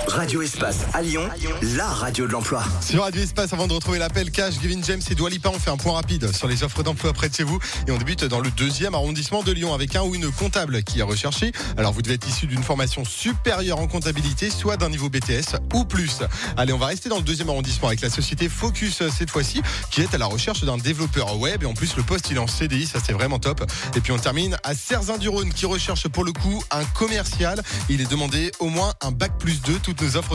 Radio Espace à Lyon, la radio de l'emploi. Sur Radio Espace, avant de retrouver l'appel cash, Gavin James et Dua Lipa, on fait un point rapide sur les offres d'emploi près de chez vous. Et on débute dans le 2e arrondissement de Lyon avec un ou une comptable qui est recherchée. Alors vous devez être issu d'une formation supérieure en comptabilité, soit d'un niveau BTS ou plus. Allez, on va rester dans le 2e arrondissement avec la société Focus cette fois-ci, qui est à la recherche d'un développeur web. Et en plus, le poste il est en CDI, ça c'est vraiment top. Et puis on termine à Cerzin-du-Rhône qui recherche pour le coup un commercial. Il est demandé au moins un bac+2. Toutes nos offres